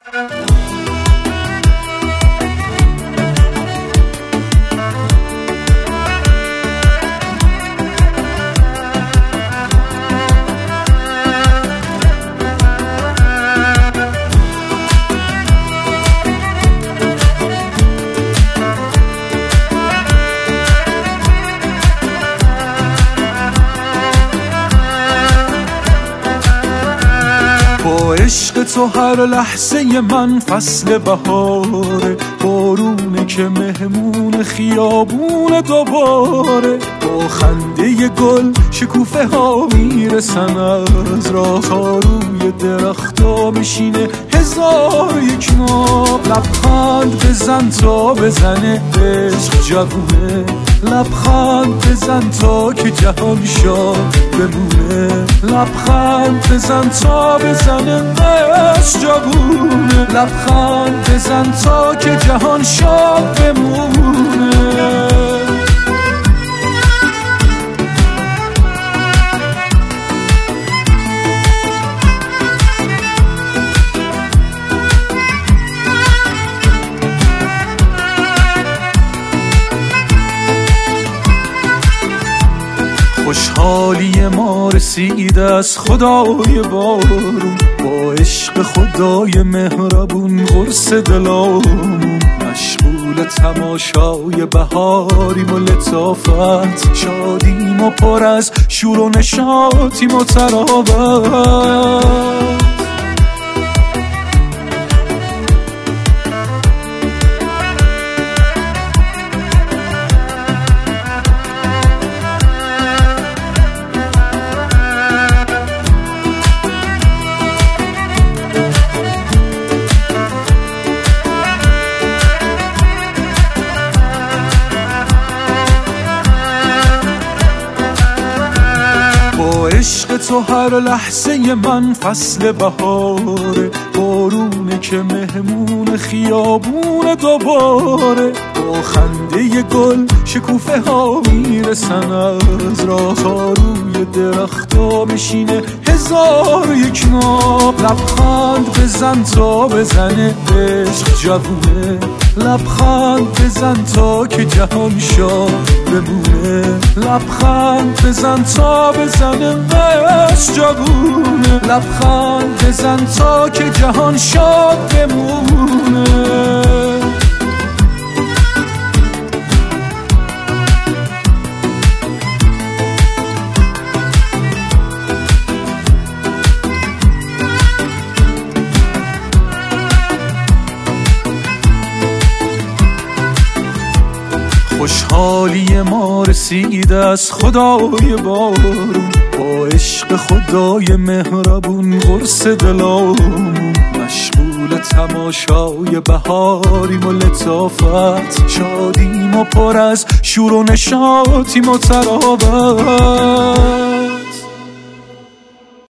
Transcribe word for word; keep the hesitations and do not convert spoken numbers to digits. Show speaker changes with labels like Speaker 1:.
Speaker 1: با عشق تو هر لحظه من فصل بهاره، بارونه که مهمون خیابون دوباره. با خنده گل شکوفه ها میرسن از راه ها، روی درخت ها میشینه هزار یک ناب. لبخند بزن تا بزنه عشق جوونه، لبخند بزن تا که جهان شاد بمونه. لبخند بزن تا بزنه عشق جوونه، لبخند بزن تا که جهان شاد بمونه. خوشحالی ما رسیده از خدای بارون، با عشق خدای مهربون قرص دلامون. مشغول تماشای بهاریم و لطافت، شادیم و پر از شور و نشاطیم و تراوت. عشق تو هر لحظه من فصل بهاره، بارونه که مهمون خیابون دوباره. با خنده گل شکوفه ها میرسن از راه ها، روی درخت ها میشینه هزار یک ناب. لبخند بزن تا بزنه عشق جوونه، لبخند بزن تا که جهان شاد بمونه. لبخند بزن تا بزنه عشق جوونه، لبخند بزن تا که جهان شاد بمونه. خوشحالی ما رسیده از خدای بارون، با عشق خدای مهربون قرص دلامون. مشغول تماشای بهاریم و لطافت، شادیم و پر از شور و نشاطیم و تراوت.